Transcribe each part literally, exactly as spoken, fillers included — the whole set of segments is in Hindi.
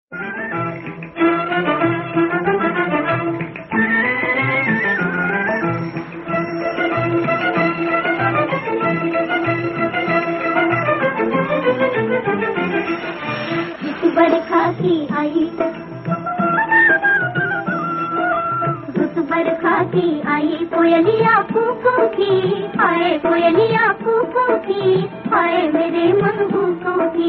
बरखा की आई, रुत बरखा की आई, कोयलिया फूकों की, हाय कोयलिया फूकों की, हाय मेरे मन भूखों की।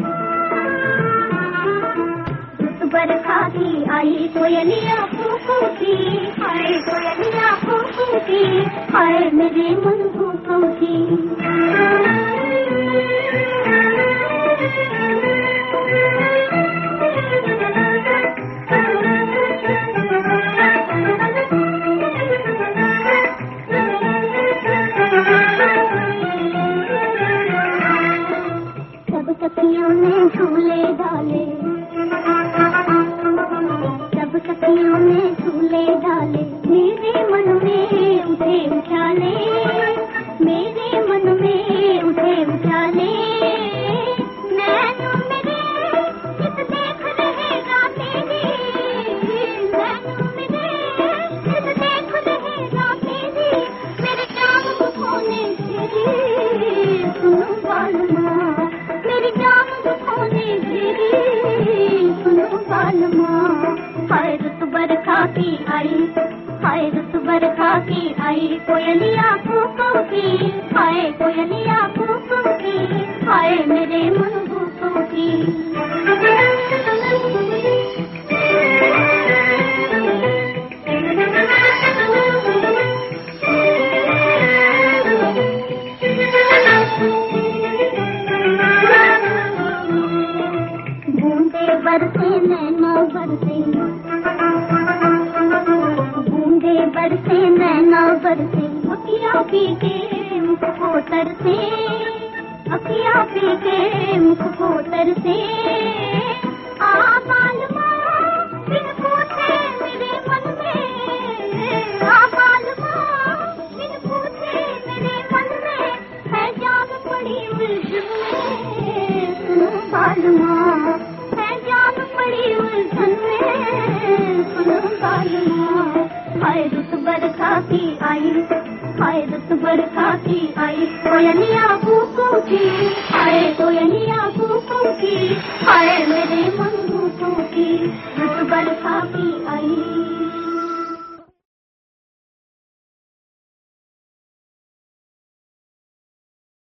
रुत बरखा की आई, कोयलिया फूकों की, हाय कोयलिया फूकों की, हाय मेरे मन भूखों की। सखियों ने झूले डाले, सब सखियों ने झूले डाले, मेरे मन में उठे उछाले, मेरे मन में उठे उछाले। नैनों मेरे किस देख रहेगा तेरी, नैनों मेरे किस देख रहेगा तेरी, मेरे जाम को खोने तेरी, सुनो बालमा मेरी जान दुखोने तेरी, सुनो बालमा। हाय रुत बरखा की आई, हाय रुत बरखा की आई, कोयलिया फूकों की, हाय कोयलिया फूकों की, हाय मेरे मन भूखों की। बरसे नैना बरसे, बूंदे बरसे नैना बरसे, अखियाँ पी के मुख को तरसे, अखियाँ पी के मुख को तरसे। आ बालमा बिन पूछे मेरे मन में, आ बालमा बिन पूछे मेरे मन में, है जान पड़ी उलझन में, सुनो बालमा जान पड़ी उलझन में, सुनो बालमा। हाय रुत बरखा की आई, हाय रुत बरखा की आई, कोयलिया